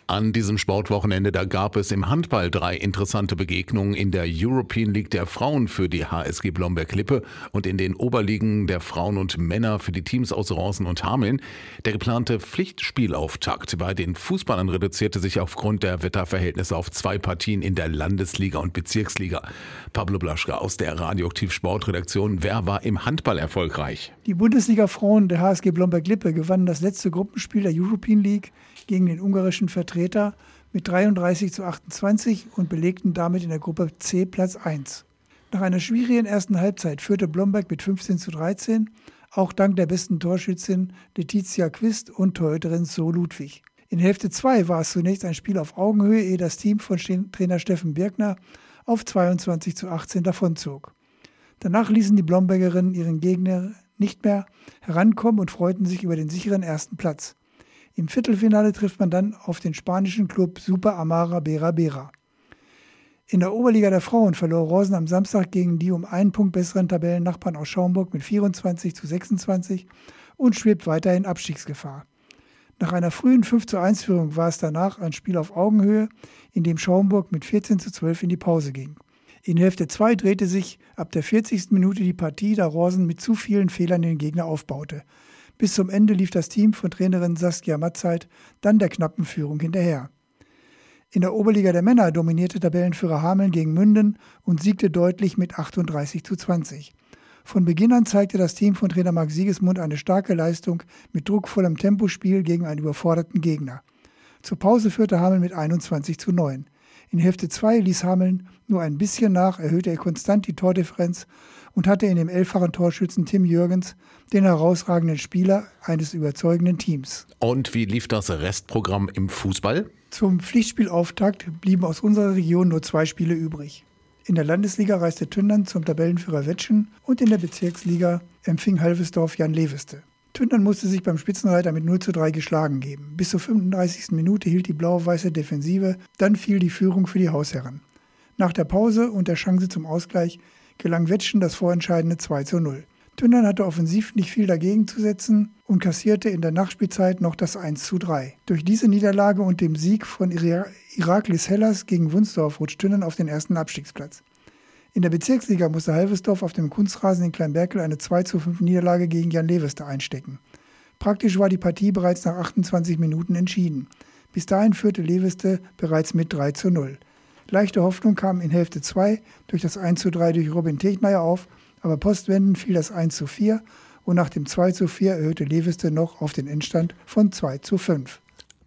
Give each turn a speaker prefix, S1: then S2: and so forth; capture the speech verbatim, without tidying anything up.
S1: An diesem Sportwochenende, da gab es im Handball drei interessante Begegnungen in der European League der Frauen für die H S G Blomberg-Lippe und in den Oberligen der Frauen und Männer für die Teams aus Ronsen und Hameln. Der geplante Pflichtspielauftakt bei den Fußballern reduzierte sich aufgrund der Wetterverhältnisse auf zwei Partien in der Landesliga und Bezirksliga. Pablo Blaschka aus der Radioaktiv Sportredaktion. Wer war im Handball erfolgreich?
S2: Die Bundesliga-Frauen der H S G Blomberg-Lippe gewannen das letzte Gruppenspiel der European League gegen den ungarischen Vertreter mit dreiunddreißig zu achtundzwanzig und belegten damit in der Gruppe C Platz eins. Nach einer schwierigen ersten Halbzeit führte Blomberg mit fünfzehn zu dreizehn, auch dank der besten Torschützin Letizia Quist und Torhüterin So Ludwig. In Hälfte zwei war es zunächst ein Spiel auf Augenhöhe, ehe das Team von Trainer Steffen Birkner auf zweiundzwanzig zu achtzehn davonzog. Danach ließen die Blombergerinnen ihren Gegner nicht mehr herankommen und freuten sich über den sicheren ersten Platz. Im Viertelfinale trifft man dann auf den spanischen Club Super Amara Bera Bera. In der Oberliga der Frauen verlor Ronsen am Samstag gegen die um einen Punkt besseren Tabellennachbarn aus Schaumburg mit vierundzwanzig zu sechsundzwanzig und schwebt weiter in Abstiegsgefahr. Nach einer frühen fünf zu eins Führung war es danach ein Spiel auf Augenhöhe, in dem Schaumburg mit vierzehn zu zwölf in die Pause ging. In Hälfte zwei drehte sich ab der vierzigsten Minute die Partie, da Ronsen mit zu vielen Fehlern den Gegner aufbaute. Bis zum Ende lief das Team von Trainerin Saskia Matzeit dann der knappen Führung hinterher. In der Oberliga der Männer dominierte Tabellenführer Hameln gegen Münden und siegte deutlich mit achtunddreißig zu zwanzig. Von Beginn an zeigte das Team von Trainer Marc Siegesmund eine starke Leistung mit druckvollem Tempospiel gegen einen überforderten Gegner. Zur Pause führte Hameln mit einundzwanzig zu neun. In Hälfte zwei ließ Hameln nur ein bisschen nach, erhöhte er konstant die Tordifferenz und hatte in dem elffachen Torschützen Tim Jürgens den herausragenden Spieler eines überzeugenden Teams.
S1: Und wie lief das Restprogramm im Fußball?
S2: Zum Pflichtspielauftakt blieben aus unserer Region nur zwei Spiele übrig. In der Landesliga reiste Tündern zum Tabellenführer Wettschen und in der Bezirksliga empfing Halvesdorf Jan Leveste. Tündern musste sich beim Spitzenreiter mit null zu drei geschlagen geben. Bis zur fünfunddreißigsten Minute hielt die blau-weiße Defensive, dann fiel die Führung für die Hausherren. Nach der Pause und der Chance zum Ausgleich gelang Wettschen das vorentscheidende zwei zu null. Tündern hatte offensiv nicht viel dagegen zu setzen und kassierte in der Nachspielzeit noch das eins zu drei. Durch diese Niederlage und dem Sieg von Iraklis Hellas gegen Wunsdorf rutscht Tündern auf den ersten Abstiegsplatz. In der Bezirksliga musste Halvesdorf auf dem Kunstrasen in Kleinberkel eine zwei zu fünf Niederlage gegen Jan Leveste einstecken. Praktisch war die Partie bereits nach achtundzwanzig Minuten entschieden. Bis dahin führte Leveste bereits mit drei zu null. Leichte Hoffnung kam in Hälfte zwei durch das eins zu drei durch Robin Techmeier auf, aber postwendend fiel das eins zu vier und nach dem zwei zu vier erhöhte Leveste noch auf den Endstand von zwei zu fünf.